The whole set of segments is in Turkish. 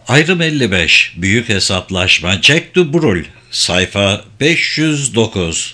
Ayrım 55. Büyük hesaplaşma. Jack de Brul. Sayfa 509.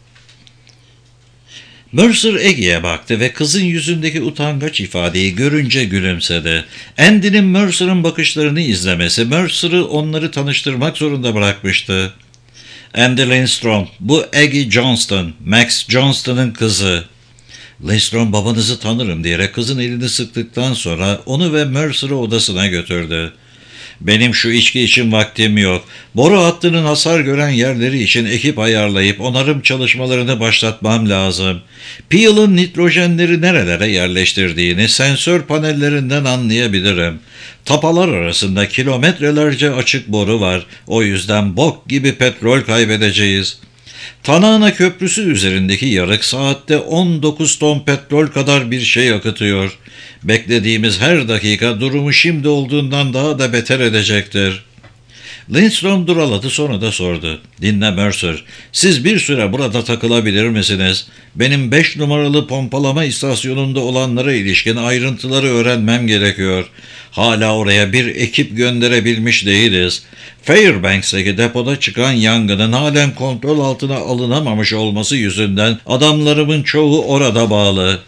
Mercer Eggie'ye baktı ve kızın yüzündeki utangaç ifadeyi görünce gülümsedi. Andy'nin Mercer'ın bakışlarını izlemesi Mercer'ı onları tanıştırmak zorunda bırakmıştı. Andy Lindstrom, bu Aggie Johnston, Max Johnston'ın kızı. Lindstrom babanızı tanırım diyerek kızın elini sıktıktan sonra onu ve Mercer'ı odasına götürdü. Benim şu içki için vaktim yok. Boru hattının hasar gören yerleri için ekip ayarlayıp onarım çalışmalarını başlatmam lazım. Peel'ın nitrojenleri nerelere yerleştirdiğini sensör panellerinden anlayabilirim. Tapalar arasında kilometrelerce açık boru var. O yüzden bok gibi petrol kaybedeceğiz. Tanana Köprüsü üzerindeki yarık saatte 19 ton petrol kadar bir şey akıtıyor. Beklediğimiz her dakika durumu şimdi olduğundan daha da beter edecektir. Lindstrom duraladı, sonra da sordu. Dinle Mercer, siz bir süre burada takılabilir misiniz? Benim 5 numaralı pompalama istasyonunda olanlara ilişkin ayrıntıları öğrenmem gerekiyor. Hala oraya bir ekip gönderebilmiş değiliz. Fairbanks'taki depoda çıkan yangının halen kontrol altına alınamamış olması yüzünden adamlarımın çoğu orada bağlı.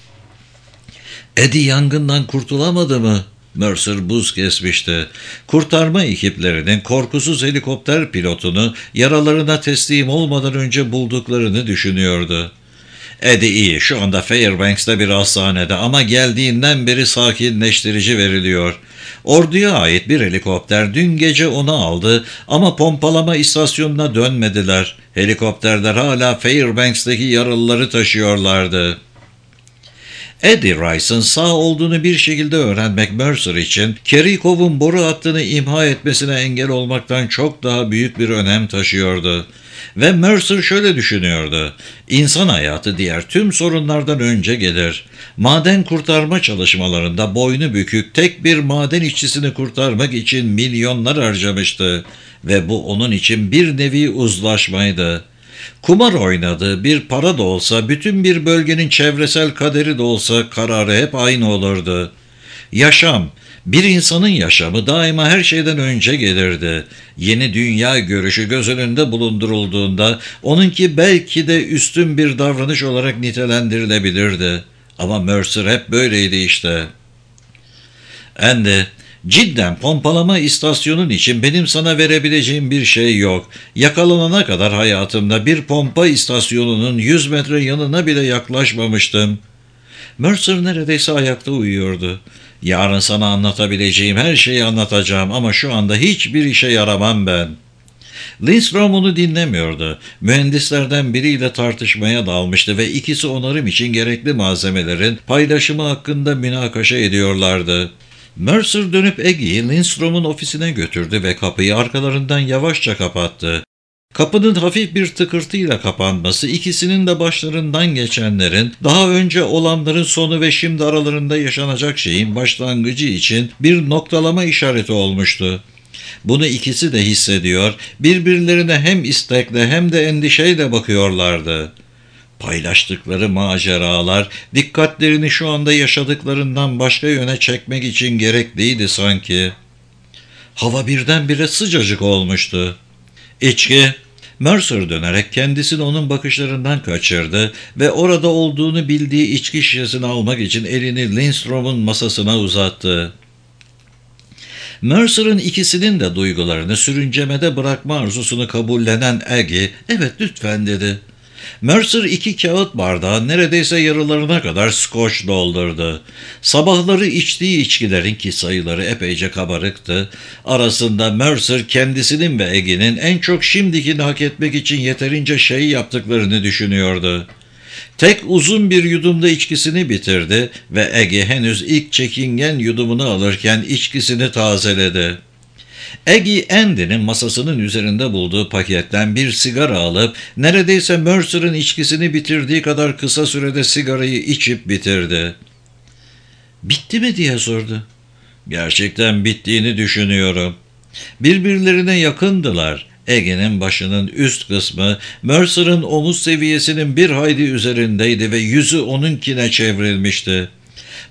Eddie yangından kurtulamadı mı? Mercer buz kesmişti. Kurtarma ekiplerinin korkusuz helikopter pilotunu yaralarına teslim olmadan önce bulduklarını düşünüyordu. Eddie iyi, şu anda Fairbanks'ta bir hastanede ama geldiğinden beri sakinleştirici veriliyor. Orduya ait bir helikopter dün gece onu aldı ama pompalama istasyonuna dönmediler. Helikopterler hala Fairbanks'taki yaralıları taşıyorlardı. Eddie Rice'ın sağ olduğunu bir şekilde öğrenmek Mercer için Kerikov'un boru hattını imha etmesine engel olmaktan çok daha büyük bir önem taşıyordu. Ve Mercer şöyle düşünüyordu. İnsan hayatı diğer tüm sorunlardan önce gelir. Maden kurtarma çalışmalarında boynu bükük tek bir maden işçisini kurtarmak için milyonlar harcamıştı. Ve bu onun için bir nevi uzlaşmaydı. Kumar oynadığı bir para da olsa, bütün bir bölgenin çevresel kaderi de olsa kararı hep aynı olurdu. Yaşam, bir insanın yaşamı daima her şeyden önce gelirdi. Yeni dünya görüşü göz önünde bulundurulduğunda onunki belki de üstün bir davranış olarak nitelendirilebilirdi. Ama Mercer hep böyleydi işte. Andy, cidden pompalama istasyonun için benim sana verebileceğim bir şey yok. Yakalanana kadar hayatımda bir pompa istasyonunun 100 metre yanına bile yaklaşmamıştım. Mercer neredeyse ayakta uyuyordu. Yarın sana anlatabileceğim her şeyi anlatacağım ama şu anda hiçbir işe yaramam ben. Lindstrom onu dinlemiyordu. Mühendislerden biriyle tartışmaya dalmıştı ve ikisi onarım için gerekli malzemelerin paylaşımı hakkında münakaşa ediyorlardı. Mercer dönüp Eggie'yi Lindstrom'un ofisine götürdü ve kapıyı arkalarından yavaşça kapattı. Kapının hafif bir tıkırtıyla kapanması ikisinin de başlarından geçenlerin, daha önce olanların sonu ve şimdi aralarında yaşanacak şeyin başlangıcı için bir noktalama işareti olmuştu. Bunu ikisi de hissediyor, birbirlerine hem istekle hem de endişeyle bakıyorlardı. Paylaştıkları maceralar dikkatlerini şu anda yaşadıklarından başka yöne çekmek için gerekliydi sanki. Hava birdenbire sıcacık olmuştu. İçki. Mercer dönerek kendisini onun bakışlarından kaçırdı ve orada olduğunu bildiği içki şişesini almak için elini Lindstrom'un masasına uzattı. Mercer'ın ikisinin de duygularını sürüncemede bırakma arzusunu kabullenen Aggie, "Evet lütfen" dedi. Mercer 2 kağıt bardağı neredeyse yarılarına kadar skoç doldurdu. Sabahları içtiği içkilerin ki sayıları epeyce kabarıktı. Arasında Mercer kendisinin ve Aggie'nin en çok şimdikini hak etmek için yeterince şey yaptıklarını düşünüyordu. Tek uzun bir yudumda içkisini bitirdi ve Aggie henüz ilk çekingen yudumunu alırken içkisini tazeledi. Aggie, Andy'nin masasının üzerinde bulduğu paketten bir sigara alıp neredeyse Mercer'ın içkisini bitirdiği kadar kısa sürede sigarayı içip bitirdi. "Bitti mi?" diye sordu. "Gerçekten bittiğini düşünüyorum." Birbirlerine yakındılar. Aggie'nin başının üst kısmı Mercer'ın omuz seviyesinin bir hayli üzerindeydi ve yüzü onunkine çevrilmişti.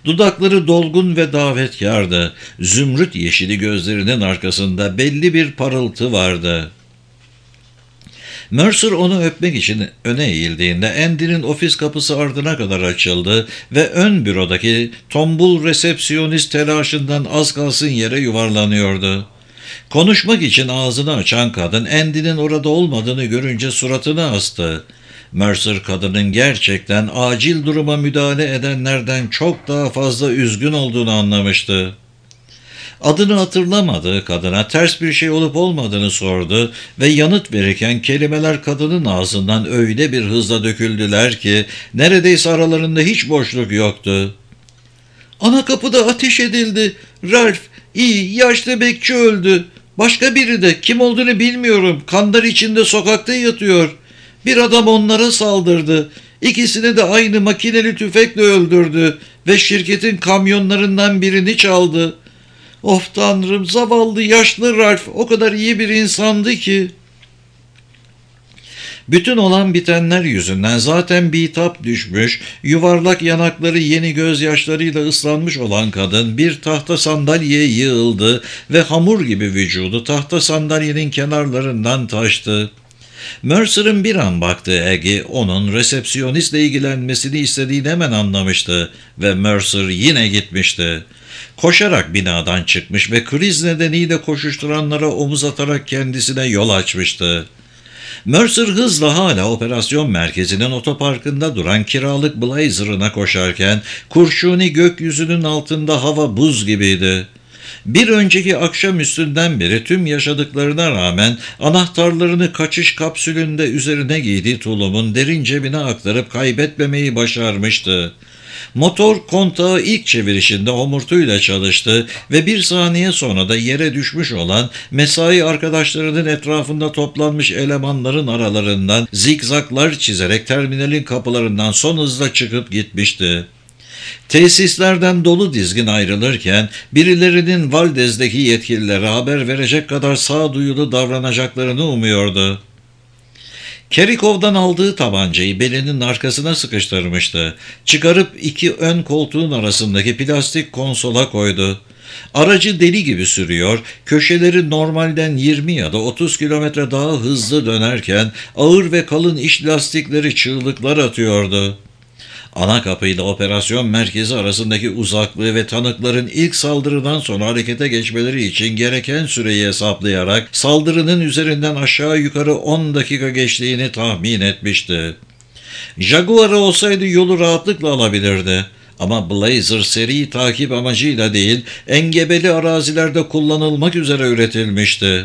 Dudakları dolgun ve davetkardı. Zümrüt yeşili gözlerinin arkasında belli bir parıltı vardı. Mercer onu öpmek için öne eğildiğinde Andy'nin ofis kapısı ardına kadar açıldı ve ön bürodaki tombul resepsiyonist telaşından az kalsın yere yuvarlanıyordu. Konuşmak için ağzını açan kadın Andy'nin orada olmadığını görünce suratını astı. Mercer kadının gerçekten acil duruma müdahale edenlerden çok daha fazla üzgün olduğunu anlamıştı. Adını hatırlamadığı kadına ters bir şey olup olmadığını sordu ve yanıt verirken kelimeler kadının ağzından öyle bir hızla döküldüler ki neredeyse aralarında hiç boşluk yoktu. "Ana kapıda ateş edildi. Ralph, iyi, yaşlı bekçi öldü. Başka biri de kim olduğunu bilmiyorum. Kanlar içinde sokakta yatıyor. Bir adam onlara saldırdı. İkisini de aynı makineli tüfekle öldürdü ve şirketin kamyonlarından birini çaldı. Of Tanrım, zavallı yaşlı Ralph o kadar iyi bir insandı ki." Bütün olan bitenler yüzünden zaten bitap düşmüş, yuvarlak yanakları yeni gözyaşlarıyla ıslanmış olan kadın bir tahta sandalyeye yığıldı ve hamur gibi vücudu tahta sandalyenin kenarlarından taştı. Mercer'ın bir an baktığı Aggie onun resepsiyonistle ilgilenmesini istediğini hemen anlamıştı ve Mercer yine gitmişti. Koşarak binadan çıkmış ve kriz nedeniyle koşuşturanlara omuz atarak kendisine yol açmıştı. Mercer hızla hala operasyon merkezinin otoparkında duran kiralık Blazer'ına koşarken kurşuni gökyüzünün altında hava buz gibiydi. Bir önceki akşamüstünden beri tüm yaşadıklarına rağmen anahtarlarını kaçış kapsülünde üzerine giydiği tulumun derin cebine aktarıp kaybetmemeyi başarmıştı. Motor kontağı ilk çevirişinde homurtuyla çalıştı ve bir saniye sonra da yere düşmüş olan mesai arkadaşlarının etrafında toplanmış elemanların aralarından zikzaklar çizerek terminalin kapılarından son hızla çıkıp gitmişti. Tesislerden dolu dizgin ayrılırken birilerinin Valdez'deki yetkililere haber verecek kadar sağduyulu davranacaklarını umuyordu. Kerikov'dan aldığı tabancayı belinin arkasına sıkıştırmıştı. Çıkarıp iki ön koltuğun arasındaki plastik konsola koydu. Aracı deli gibi sürüyor, köşeleri normalden 20 ya da 30 kilometre daha hızlı dönerken ağır ve kalın iş lastikleri çığlıklar atıyordu. Ana kapıyla operasyon merkezi arasındaki uzaklığı ve tanıkların ilk saldırıdan sonra harekete geçmeleri için gereken süreyi hesaplayarak saldırının üzerinden aşağı yukarı 10 dakika geçtiğini tahmin etmişti. Jaguar'ı olsaydı yolu rahatlıkla alabilirdi. Ama Blazer seri takip amacıyla değil, engebeli arazilerde kullanılmak üzere üretilmişti.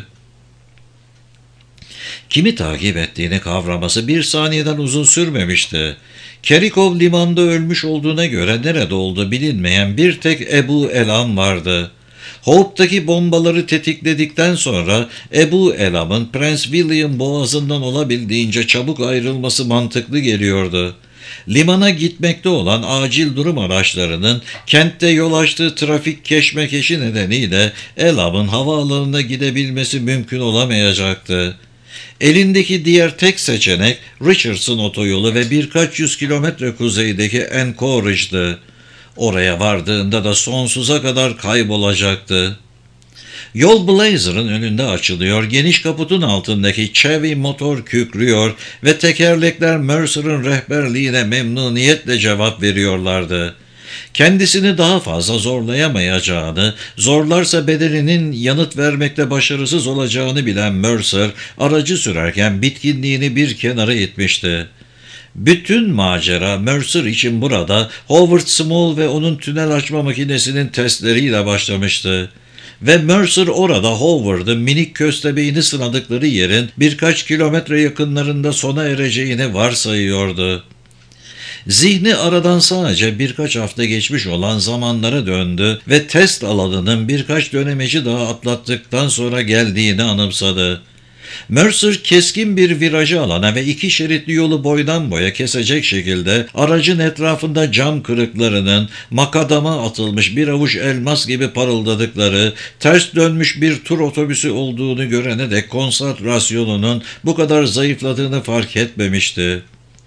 Kimi takip ettiğini kavraması bir saniyeden uzun sürmemişti. Kerikov limanda ölmüş olduğuna göre nerede olduğu bilinmeyen bir tek Ebu Elam vardı. Hope'daki bombaları tetikledikten sonra Ebu Elam'ın Prince William boğazından olabildiğince çabuk ayrılması mantıklı geliyordu. Limana gitmekte olan acil durum araçlarının kentte yol açtığı trafik keşmekeşi nedeniyle Elam'ın havaalanına gidebilmesi mümkün olamayacaktı. Elindeki diğer tek seçenek Richardson otoyolu ve birkaç yüz kilometre kuzeydeki Anchorage'dı. Oraya vardığında da sonsuza kadar kaybolacaktı. Yol Blazer'ın önünde açılıyor, geniş kaputun altındaki Chevy motor kükrüyor ve tekerlekler Mercer'ın rehberliğine memnuniyetle cevap veriyorlardı. Kendisini daha fazla zorlayamayacağını, zorlarsa bedelinin yanıt vermekte başarısız olacağını bilen Mercer, aracı sürerken bitkinliğini bir kenara itmişti. Bütün macera Mercer için burada Howard Small ve onun tünel açma makinesinin testleriyle başlamıştı. Ve Mercer orada Howard'ın minik köstebeğini sınadıkları yerin birkaç kilometre yakınlarında sona ereceğini varsayıyordu. Zihni aradan sadece birkaç hafta geçmiş olan zamanlara döndü ve test alanının birkaç dönemeci daha atlattıktan sonra geldiğini anımsadı. Mercer keskin bir virajı alana ve iki şeritli yolu boydan boya kesecek şekilde aracın etrafında cam kırıklarının makadama atılmış bir avuç elmas gibi parıldadıkları, ters dönmüş bir tur otobüsü olduğunu görene dek konsantrasyonunun bu kadar zayıfladığını fark etmemişti.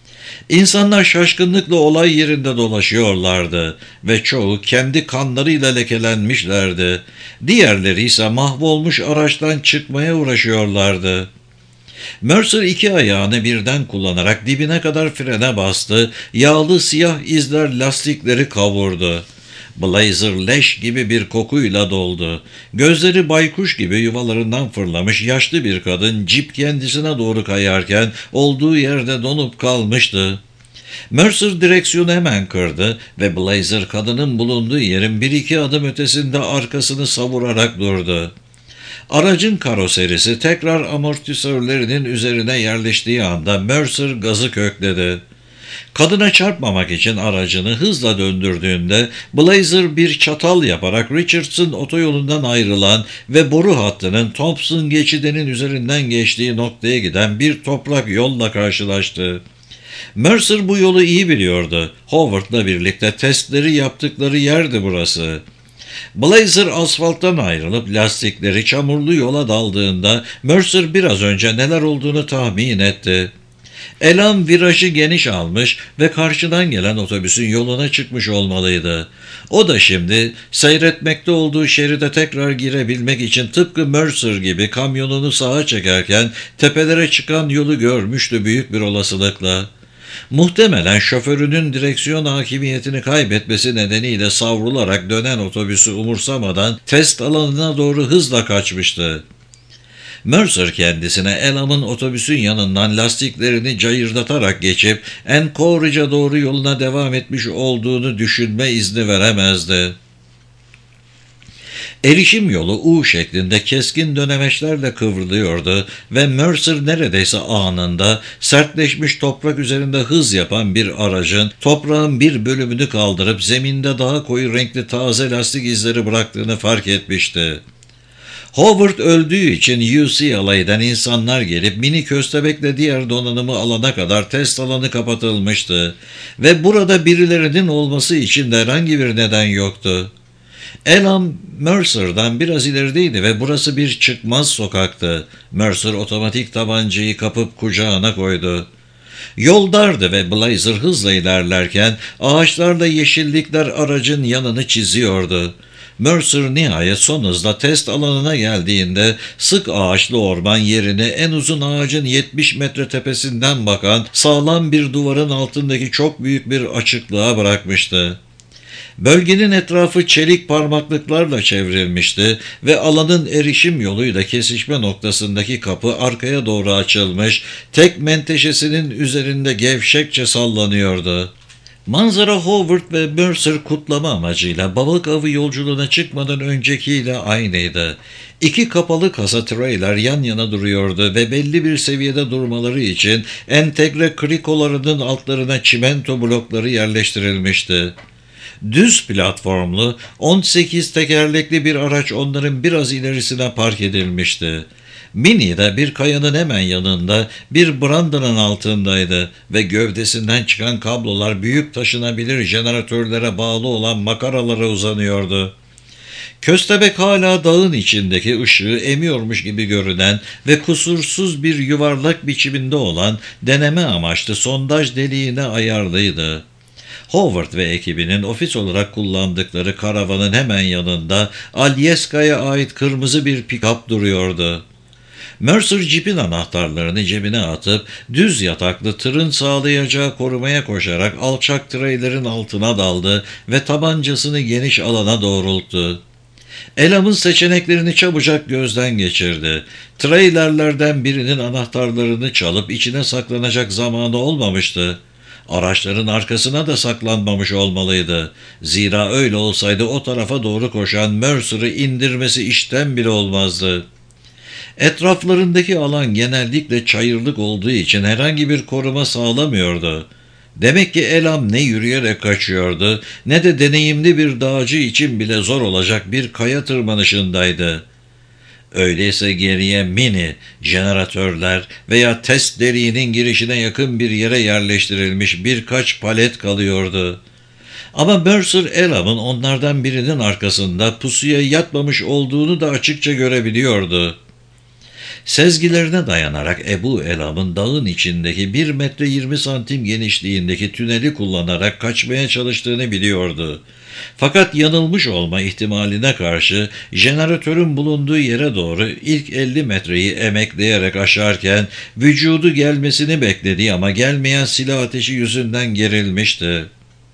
İnsanlar şaşkınlıkla olay yerinde dolaşıyorlardı ve çoğu kendi kanlarıyla lekelenmişlerdi. Diğerleri ise mahvolmuş araçtan çıkmaya uğraşıyorlardı. Mercer iki ayağını birden kullanarak dibine kadar frene bastı, yağlı siyah izler lastikleri kavurdu. Blazer leş gibi bir kokuyla doldu. Gözleri baykuş gibi yuvalarından fırlamış yaşlı bir kadın cip kendisine doğru kayarken olduğu yerde donup kalmıştı. Mercer direksiyonu hemen kırdı ve Blazer kadının bulunduğu yerin bir iki adım ötesinde arkasını savurarak durdu. Aracın karoserisi tekrar amortisörlerinin üzerine yerleştiği anda Mercer gazı kökledi. Kadına çarpmamak için aracını hızla döndürdüğünde Blazer bir çatal yaparak Richardson otoyolundan ayrılan ve boru hattının Thompson geçidinin üzerinden geçtiği noktaya giden bir toprak yolla karşılaştı. Mercer bu yolu iyi biliyordu. Howard'la birlikte testleri yaptıkları yerdi burası. Blazer asfalttan ayrılıp lastikleri çamurlu yola daldığında Mercer biraz önce neler olduğunu tahmin etti. Elan virajı geniş almış ve karşıdan gelen otobüsün yoluna çıkmış olmalıydı. O da şimdi seyretmekte olduğu şeride tekrar girebilmek için tıpkı Mercer gibi kamyonunu sağa çekerken tepelere çıkan yolu görmüştü büyük bir olasılıkla. Muhtemelen şoförünün direksiyon hakimiyetini kaybetmesi nedeniyle savrularak dönen otobüsü umursamadan test alanına doğru hızla kaçmıştı. Mercer kendisine Elam'ın otobüsün yanından lastiklerini cayırdatarak geçip Anchorage'a doğru yoluna devam etmiş olduğunu düşünme izni veremezdi. Erişim yolu U şeklinde keskin dönemeçlerle kıvrılıyordu ve Mercer neredeyse anında sertleşmiş toprak üzerinde hız yapan bir aracın toprağın bir bölümünü kaldırıp zeminde daha koyu renkli taze lastik izleri bıraktığını fark etmişti. Howard öldüğü için UCLA'den insanlar gelip mini köstebekle diğer donanımı alana kadar test alanı kapatılmıştı ve burada birilerinin olması için de herhangi bir neden yoktu. Elam Mercer'dan biraz ilerideydi ve burası bir çıkmaz sokaktı. Mercer otomatik tabancayı kapıp kucağına koydu. Yol dardı ve Blazer hızla ilerlerken ağaçlarla yeşillikler aracın yanını çiziyordu. Mercer nihayet son hızla test alanına geldiğinde sık ağaçlı orman yerini en uzun ağacın 70 metre tepesinden bakan sağlam bir duvarın altındaki çok büyük bir açıklığa bırakmıştı. Bölgenin etrafı çelik parmaklıklarla çevrilmişti ve alanın erişim yoluyla kesişme noktasındaki kapı arkaya doğru açılmış, tek menteşesinin üzerinde gevşekçe sallanıyordu. Manzara Howard ve Mercer kutlama amacıyla balık avı yolculuğuna çıkmadan öncekiyle aynıydı. İki kapalı kasa trailer yan yana duruyordu ve belli bir seviyede durmaları için entegre krikolarının altlarına çimento blokları yerleştirilmişti. Düz platformlu 18 tekerlekli bir araç onların biraz ilerisine park edilmişti. Mini de bir kayanın hemen yanında bir brandanın altındaydı ve gövdesinden çıkan kablolar büyük taşınabilir jeneratörlere bağlı olan makaralara uzanıyordu. Köstebek hala dağın içindeki ışığı emiyormuş gibi görünen ve kusursuz bir yuvarlak biçiminde olan deneme amaçlı sondaj deliğine ayarlıydı. Howard ve ekibinin ofis olarak kullandıkları karavanın hemen yanında Alyeska'ya ait kırmızı bir pikap duruyordu. Mercer cipin anahtarlarını cebine atıp düz yataklı tırın sağlayacağı korumaya koşarak alçak treylerin altına daldı ve tabancasını geniş alana doğrulttu. Elam'ın seçeneklerini çabucak gözden geçirdi. Treylerlerden birinin anahtarlarını çalıp içine saklanacak zamanı olmamıştı. Araçların arkasına da saklanmamış olmalıydı. Zira öyle olsaydı o tarafa doğru koşan Mercer'ı indirmesi işten bile olmazdı. Etraflarındaki alan genellikle çayırlık olduğu için herhangi bir koruma sağlamıyordu. Demek ki Elam ne yürüyerek kaçıyordu ne de deneyimli bir dağcı için bile zor olacak bir kaya tırmanışındaydı. Öyleyse geriye mini, jeneratörler veya test deliğinin girişine yakın bir yere yerleştirilmiş birkaç palet kalıyordu. Ama Mercer Elam'ın onlardan birinin arkasında pusuya yatmamış olduğunu da açıkça görebiliyordu. Sezgilerine dayanarak Ebu Elam'ın dağın içindeki 1 metre 20 santim genişliğindeki tüneli kullanarak kaçmaya çalıştığını biliyordu. Fakat yanılmış olma ihtimaline karşı jeneratörün bulunduğu yere doğru ilk 50 metreyi emekleyerek aşarken vücudu gelmesini beklediği ama gelmeyen silah ateşi yüzünden gerilmişti.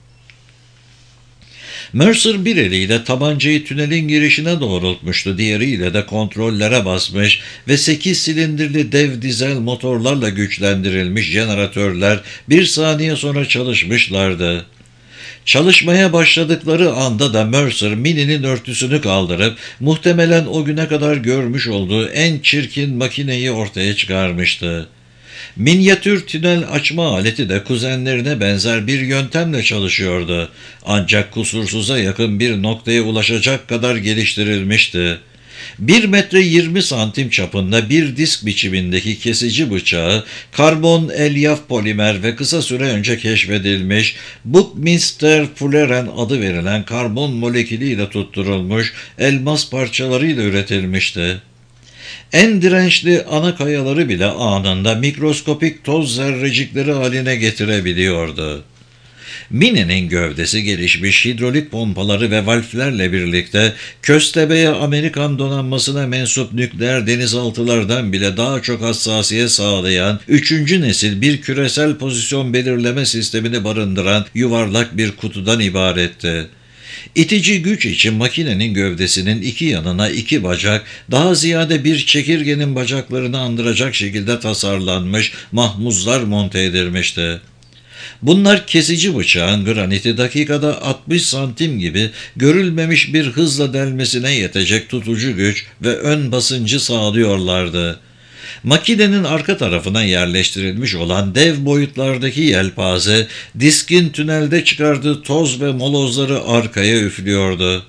Mercer bir eliyle tabancayı tünelin girişine doğrultmuştu, diğeriyle de kontrollere basmış ve 8 silindirli dev dizel motorlarla güçlendirilmiş jeneratörler bir saniye sonra çalışmışlardı. Çalışmaya başladıkları anda da Mercer Minnie'nin örtüsünü kaldırıp muhtemelen o güne kadar görmüş olduğu en çirkin makineyi ortaya çıkarmıştı. Minyatür tünel açma aleti de kuzenlerine benzer bir yöntemle çalışıyordu. Ancak kusursuza yakın bir noktaya ulaşacak kadar geliştirilmişti. 1 metre 20 santim çapında bir disk biçimindeki kesici bıçağı, karbon elyaf polimer ve kısa süre önce keşfedilmiş Buckminster Fulleren adı verilen karbon molekülüyle tutturulmuş elmas parçalarıyla üretilmişti. En dirençli ana kayaları bile anında mikroskopik toz zerrecikleri haline getirebiliyordu. Minnie'nin gövdesi gelişmiş hidrolik pompaları ve valflerle birlikte köstebeğe Amerikan donanmasına mensup nükleer denizaltılardan bile daha çok hassasiyet sağlayan 3. nesil bir küresel pozisyon belirleme sistemini barındıran yuvarlak bir kutudan ibaretti. İtici güç için makinenin gövdesinin iki yanına 2 bacak, daha ziyade bir çekirgenin bacaklarını andıracak şekilde tasarlanmış mahmuzlar monte edilmişti. Bunlar kesici bıçağın graniti dakikada 60 santim gibi görülmemiş bir hızla delmesine yetecek tutucu güç ve ön basıncı sağlıyorlardı. Makinenin arka tarafına yerleştirilmiş olan dev boyutlardaki yelpaze, diskin tünelde çıkardığı toz ve molozları arkaya üflüyordu.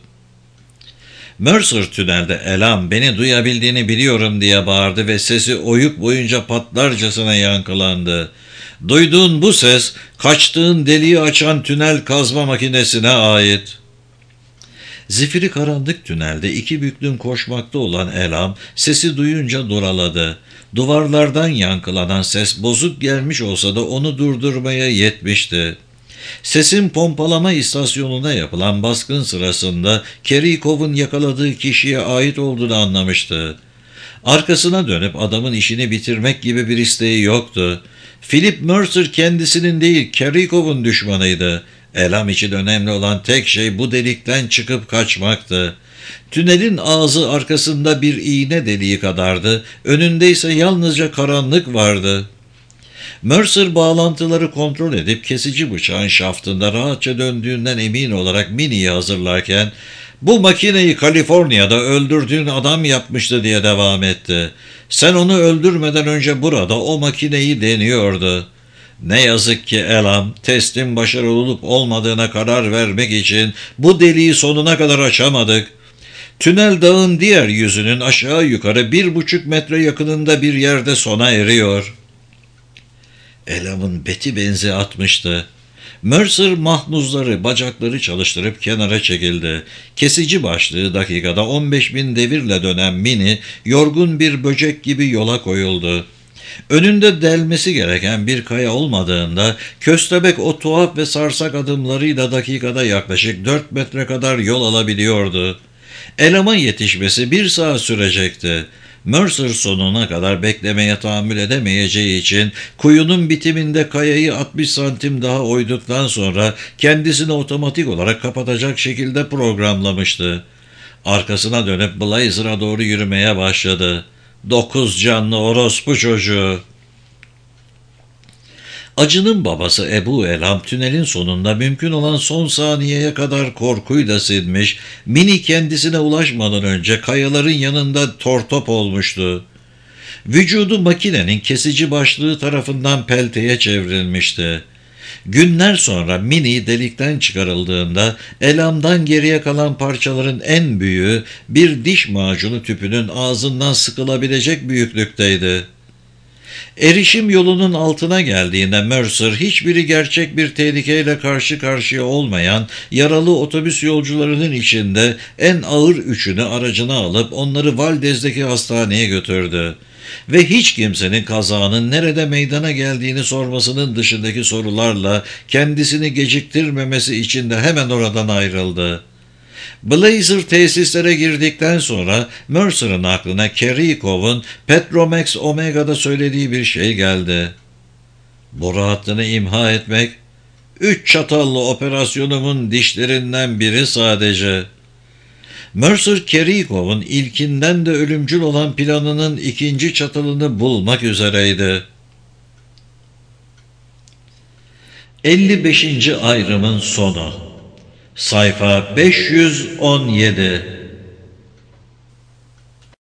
Mercer tünelde "Elam, beni duyabildiğini biliyorum" diye bağırdı ve sesi oyuk boyunca patlarcasına yankılandı. Duyduğun bu ses, kaçtığın deliği açan tünel kazma makinesine ait. Zifiri karanlık tünelde 2 büklüm koşmakta olan Elam, sesi duyunca duraladı. Duvarlardan yankılanan ses bozuk gelmiş olsa da onu durdurmaya yetmişti. Sesin pompalama istasyonuna yapılan baskın sırasında Kerikov'un yakaladığı kişiye ait olduğunu anlamıştı. Arkasına dönüp adamın işini bitirmek gibi bir isteği yoktu. Philip Mercer kendisinin değil, Kerikov'un düşmanıydı. Elam için önemli olan tek şey bu delikten çıkıp kaçmaktı. Tünelin ağzı arkasında bir iğne deliği kadardı, önünde ise yalnızca karanlık vardı. Mercer bağlantıları kontrol edip kesici bıçağın şaftında rahatça döndüğünden emin olarak Minnie'yi hazırlarken, "Bu makineyi Kaliforniya'da öldürdüğün adam yapmıştı" diye devam etti. "Sen onu öldürmeden önce burada o makineyi deniyordu. Ne yazık ki Elam, testin başarılı olup olmadığına karar vermek için bu deliği sonuna kadar açamadık. Tünel dağın diğer yüzünün aşağı yukarı 1,5 metre yakınında bir yerde sona eriyor." Elam'ın beti benzi atmıştı. Mercer mahmuzları, bacakları çalıştırıp kenara çekildi. Kesici başlığı dakikada 15.000 devirle dönen Minnie, yorgun bir böcek gibi yola koyuldu. Önünde delmesi gereken bir kaya olmadığında, köstebek o tuhaf ve sarsak adımlarıyla dakikada yaklaşık 4 metre kadar yol alabiliyordu. Elama yetişmesi 1 saat sürecekti. Mercer sonuna kadar beklemeye tahammül edemeyeceği için kuyunun bitiminde kayayı 60 santim daha oyduktan sonra kendisini otomatik olarak kapatacak şekilde programlamıştı. Arkasına dönüp Blazer'a doğru yürümeye başladı. 9 canlı orospu çocuğu. Acının babası Ebu Elam tünelin sonunda mümkün olan son saniyeye kadar korkuyla sinmiş, Minnie kendisine ulaşmadan önce kayaların yanında tortop olmuştu. Vücudu makinenin kesici başlığı tarafından pelteye çevrilmişti. Günler sonra Minnie delikten çıkarıldığında Elam'dan geriye kalan parçaların en büyüğü bir diş macunu tüpünün ağzından sıkılabilecek büyüklükteydi. Erişim yolunun altına geldiğinde Mercer, hiçbiri gerçek bir tehlikeyle karşı karşıya olmayan yaralı otobüs yolcularının içinde en ağır üçünü aracına alıp onları Valdez'deki hastaneye götürdü. Ve hiç kimsenin kazanın nerede meydana geldiğini sormasının dışındaki sorularla kendisini geciktirmemesi için de hemen oradan ayrıldı. Blazer tesislere girdikten sonra Mercer'ın aklına Kerikov'un Petromax Omega'da söylediği bir şey geldi. Boru hattını imha etmek, 3 çatallı operasyonumun dişlerinden biri sadece. Mercer, Kerikov'un ilkinden de ölümcül olan planının ikinci çatalını bulmak üzereydi. 55. ayrımın sonu. Sayfa 517.